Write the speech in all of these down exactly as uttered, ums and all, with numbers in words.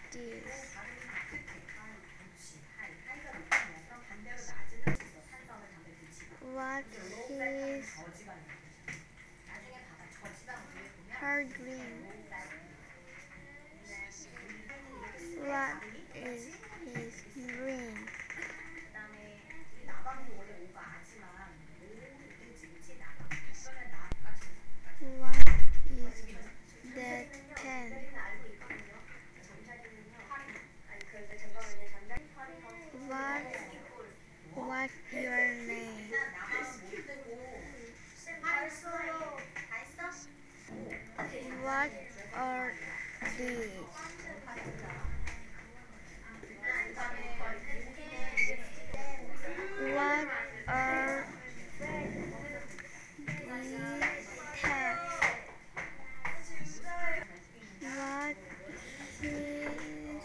this? What is her dream? What is his dream? What is that pen? What what's your name? What are these? What are these tabs? What is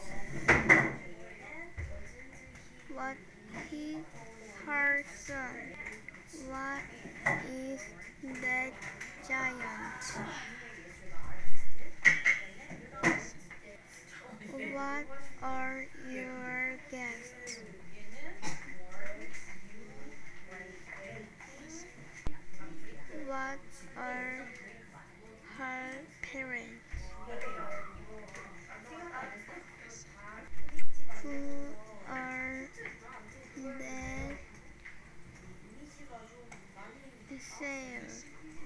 what is her son? What is that giant? What are your guests?